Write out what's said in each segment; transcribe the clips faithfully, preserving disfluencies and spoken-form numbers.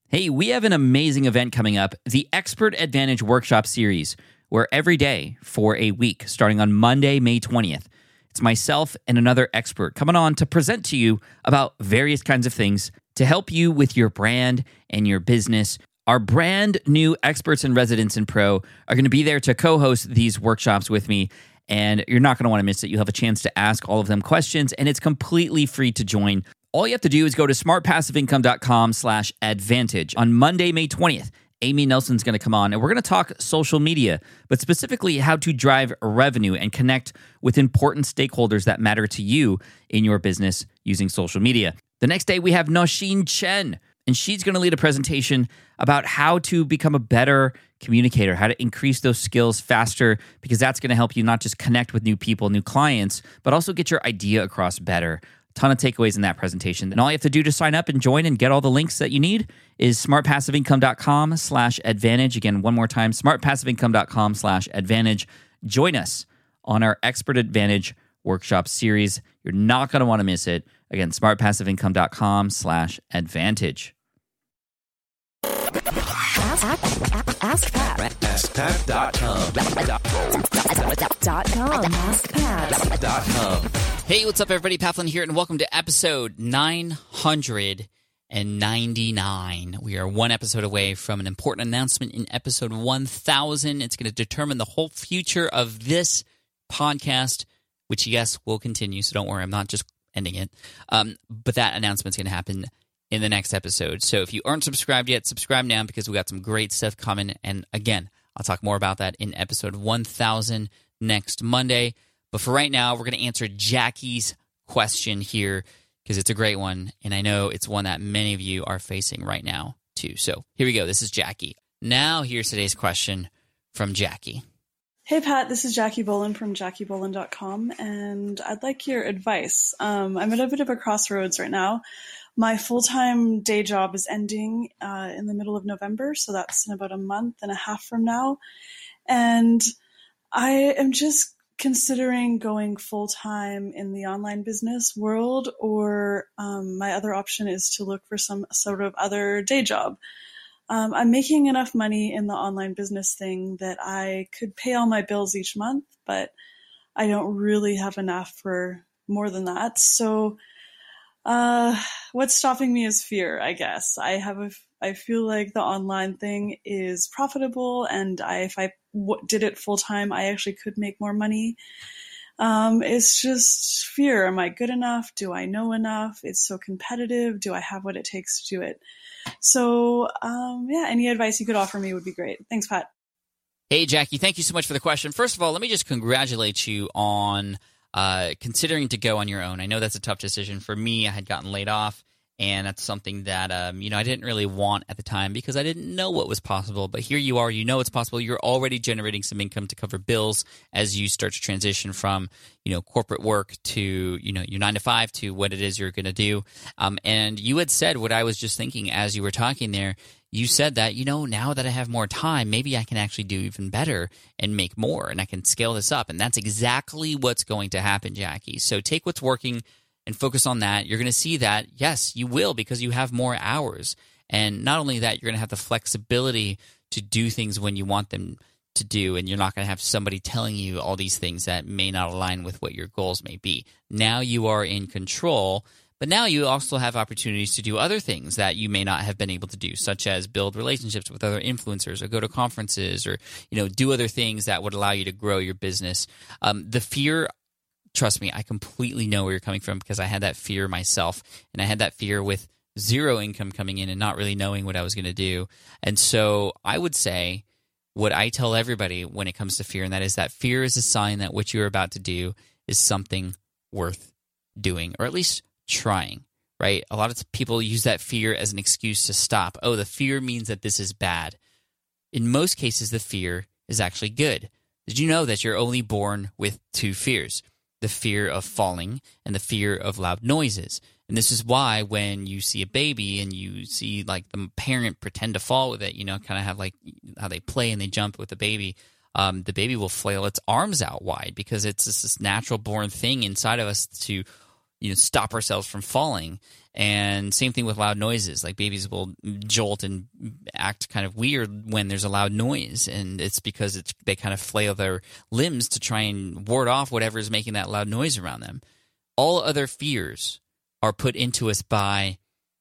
Hey, we have an amazing event coming up, the Expert Advantage Workshop Series, where every day for a week, starting on Monday, May twentieth, it's myself and another expert coming on to present to you about various kinds of things to help you with your brand and your business. Our brand new experts and residents in Pro are going to be there to co-host these workshops with me, and you're not going to want to miss it. You'll have a chance to ask all of them questions, and it's completely free to join. All you have to do is go to smartpassiveincome.com slash advantage. On Monday, May twentieth, Amy Nelson's going to come on, and we're going to talk social media, but specifically how to drive revenue and connect with important stakeholders that matter to you in your business using social media. The next day, we have Nosheen Chen, and she's going to lead a presentation about how to become a better communicator, how to increase those skills faster, because that's going to help you not just connect with new people, new clients, but also get your idea across better. Ton of takeaways in that presentation. And all you have to do to sign up and join and get all the links that you need is smartpassiveincome.com slash advantage. Again, one more time, smartpassiveincome.com slash advantage. Join us on our Expert Advantage Workshop Series. You're not going to want to miss it. Again, smartpassiveincome.com slash advantage. Ask, ask, ask Pat. ask pat dot com. Dot com. ask pat dot com. Hey, what's up, everybody? Pat Flynn here, and welcome to episode nine hundred ninety-nine. We are one episode away from an important announcement in episode one thousand. It's going to determine the whole future of this podcast, which, yes, will continue, so don't worry. I'm not just ending it. Um, but that announcement's going to happen in the next episode. So if you aren't subscribed yet, subscribe now because we got some great stuff coming. And again, I'll talk more about that in episode one thousand next Monday. But for right now, we're going to answer Jackie's question here because it's a great one, and I know it's one that many of you are facing right now too. So here we go. This is Jackie. Now here's today's question from Jackie. Hey, Pat, this is Jackie Boland from jackie boland dot com, and I'd like your advice. Um, I'm at a bit of a crossroads right now. My full-time day job is ending uh, in the middle of November, so that's in about a month and a half from now. And I am just considering going full-time in the online business world, or um, my other option is to look for some sort of other day job. Um, I'm making enough money in the online business thing that I could pay all my bills each month, but I don't really have enough for more than that. So uh, what's stopping me is fear, I guess. I have a, I feel like the online thing is profitable, and I, if I w- did it full time, I actually could make more money. Um, it's just fear. Am I good enough? Do I know enough? It's so competitive. Do I have what it takes to do it? So, um, yeah, any advice you could offer me would be great. Thanks, Pat. Hey, Jackie, thank you so much for the question. First of all, let me just congratulate you on uh, considering to go on your own. I know that's a tough decision. For me, I had gotten laid off, and that's something that um, you know I didn't really want at the time because I didn't know what was possible. But here you are, you know it's possible. You're already generating some income to cover bills as you start to transition from you know corporate work to you know your nine to five to what it is you're going to do. Um, and you had said what I was just thinking as you were talking there. You said that, you know, now that I have more time, maybe I can actually do even better and make more, and I can scale this up. And that's exactly what's going to happen, Jackie. So take what's working and focus on that. You're going to see that, yes, you will, because you have more hours. And not only that, you're going to have the flexibility to do things when you want them to do, and you're not going to have somebody telling you all these things that may not align with what your goals may be. Now you are in control. But now you also have opportunities to do other things that you may not have been able to do, such as build relationships with other influencers or go to conferences or, you know, do other things that would allow you to grow your business. Um, the fear, trust me, I completely know where you're coming from because I had that fear myself, and I had that fear with zero income coming in and not really knowing what I was going to do. And so I would say what I tell everybody when it comes to fear, and that is that fear is a sign that what you're about to do is something worth doing, or at least trying, right? A lot of people use that fear as an excuse to stop. Oh, the fear means that this is bad. In most cases, the fear is actually good. Did you know that you're only born with two fears? The fear of falling and the fear of loud noises. And this is why when you see a baby and you see like the parent pretend to fall with it, you know, kind of have like how they play and they jump with the baby, um, the baby will flail its arms out wide because it's just this natural born thing inside of us to you know, stop ourselves from falling. And same thing with loud noises. Like babies will jolt and act kind of weird when there's a loud noise. And it's because it's, they kind of flail their limbs to try and ward off whatever is making that loud noise around them. All other fears are put into us by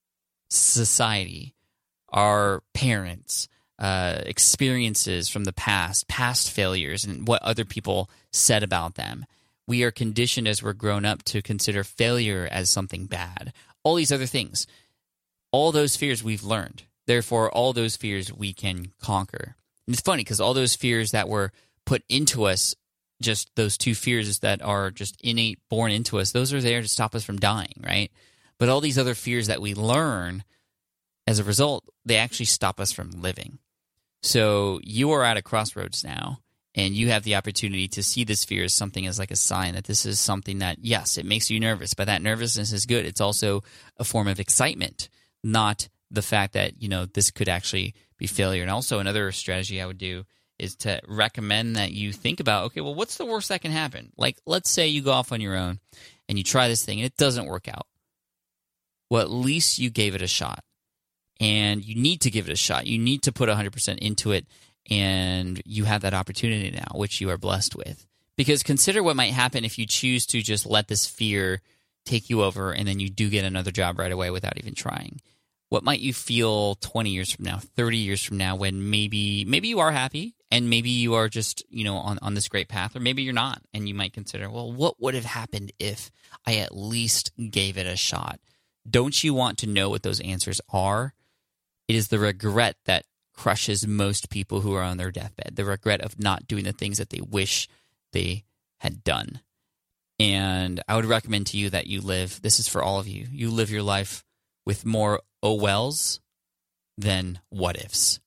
society, our parents, uh, experiences from the past, past failures, and what other people said about them. We are conditioned as we're grown up to consider failure as something bad. All these other things, all those fears we've learned. Therefore, all those fears we can conquer. And it's funny because all those fears that were put into us, just those two fears that are just innate, born into us, those are there to stop us from dying, right? But all these other fears that we learn, as a result, they actually stop us from living. So you are at a crossroads now, and you have the opportunity to see this fear as something as like a sign that this is something that, yes, it makes you nervous, but that nervousness is good. It's also a form of excitement, not the fact that, you know, this could actually be failure. And also another strategy I would do is to recommend that you think about, okay, well, what's the worst that can happen? Like, let's say you go off on your own and you try this thing and it doesn't work out. Well, at least you gave it a shot. And you need to give it a shot. You need to put one hundred percent into it, and you have that opportunity now, which you are blessed with. Because consider what might happen if you choose to just let this fear take you over and then you do get another job right away without even trying. What might you feel twenty years from now, thirty years from now, when maybe maybe you are happy and maybe you are just, you know, on, on this great path, or maybe you're not, and you might consider, well, what would have happened if I at least gave it a shot? Don't you want to know what those answers are? It is the regret that crushes most people who are on their deathbed, the regret of not doing the things that they wish they had done. And I would recommend to you that you live, this is for all of you, you live your life with more oh wells than what ifs.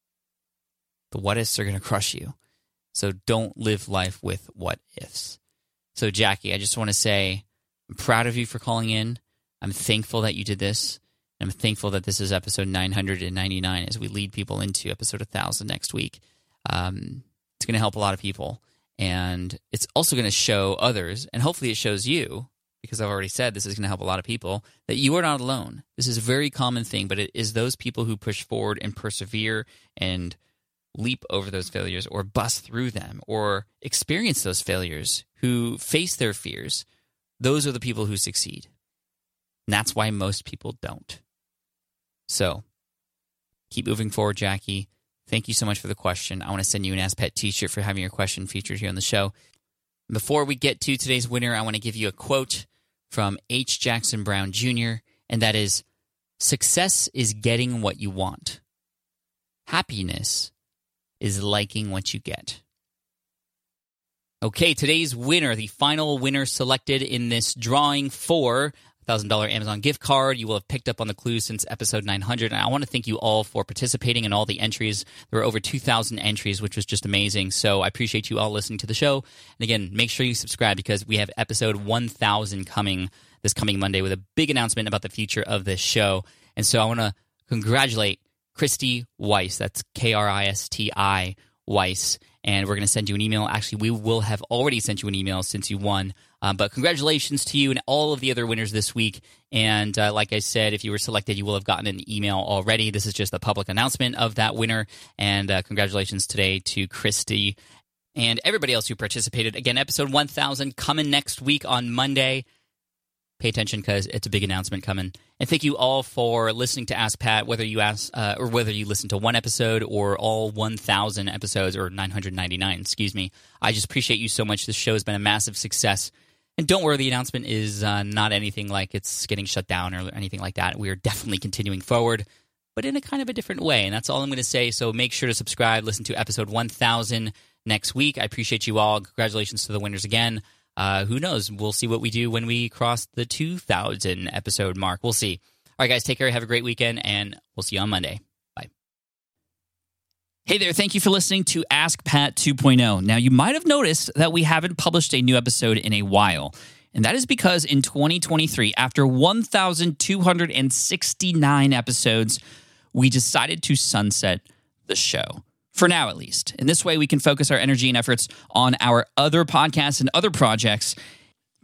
The what ifs are going to crush you. So don't live life with what ifs. So Jackie, I just want to say I'm proud of you for calling in. I'm thankful that you did this. I'm thankful that this is episode nine hundred ninety-nine as we lead people into episode one thousand next week. Um, it's going to help a lot of people. And it's also going to show others, and hopefully it shows you, because I've already said this is going to help a lot of people, that you are not alone. This is a very common thing, but it is those people who push forward and persevere and leap over those failures or bust through them or experience those failures, who face their fears. Those are the people who succeed. And that's why most people don't. So, keep moving forward, Jackie. Thank you so much for the question. I want to send you an Ask Pat t-shirt for having your question featured here on the show. Before we get to today's winner, I want to give you a quote from H. Jackson Brown Junior, and that is, "Success is getting what you want. Happiness is liking what you get." Okay, today's winner, the final winner selected in this drawing for one thousand dollars Amazon gift card. You will have picked up on the clues since episode nine hundred. And I want to thank you all for participating in all the entries. There were over two thousand entries, which was just amazing. So I appreciate you all listening to the show. And again, make sure you subscribe because we have episode one thousand coming this coming Monday with a big announcement about the future of this show. And so I want to congratulate Christy Weiss. That's K R I S T I Weiss. And we're going to send you an email. Actually, we will have already sent you an email since you won. Um, but congratulations to you and all of the other winners this week. And uh, like I said, if you were selected, you will have gotten an email already. This is just a public announcement of that winner. And uh, congratulations today to Christy and everybody else who participated. Again, episode one thousand coming next week on Monday. Pay attention because it's a big announcement coming. And thank you all for listening to Ask Pat, whether you ask uh, or whether you listen to one episode or all one thousand episodes, or nine hundred ninety-nine, excuse me. I just appreciate you so much. This show has been a massive success. And don't worry, the announcement is uh, not anything like it's getting shut down or anything like that. We are definitely continuing forward, but in a kind of a different way. And that's all I'm going to say. So make sure to subscribe. Listen to episode one thousand next week. I appreciate you all. Congratulations to the winners again. Uh, who knows? We'll see what we do when we cross the two thousand episode mark. We'll see. All right, guys, take care. Have a great weekend, and we'll see you on Monday. Bye. Hey there. Thank you for listening to Ask Pat two point oh. Now, you might have noticed that we haven't published a new episode in a while, and that is because in twenty twenty-three, after one thousand two hundred sixty-nine episodes, we decided to sunset the show. For now, at least. In this way, we can focus our energy and efforts on our other podcasts and other projects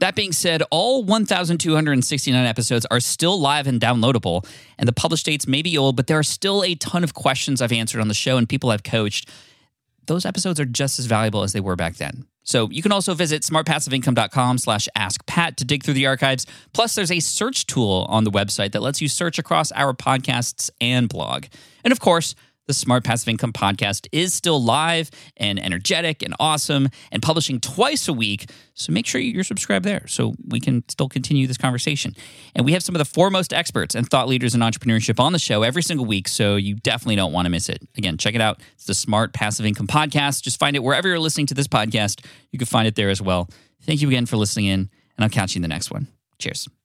That being said, all one thousand two hundred sixty-nine episodes are still live and downloadable, and the published dates may be old, but there are still a ton of questions I've answered on the show and people I've coached. Those episodes are just as valuable as they were back then. So you can also visit smartpassiveincome.com slash askpat to dig through the archives. Plus, there's a search tool on the website that lets you search across our podcasts and blog. And of course, the Smart Passive Income podcast is still live and energetic and awesome and publishing twice a week. So make sure you're subscribed there so we can still continue this conversation. And we have some of the foremost experts and thought leaders in entrepreneurship on the show every single week, so you definitely don't want to miss it. Again, check it out. It's the Smart Passive Income podcast. Just find it wherever you're listening to this podcast. You can find it there as well. Thank you again for listening in, and I'll catch you in the next one. Cheers.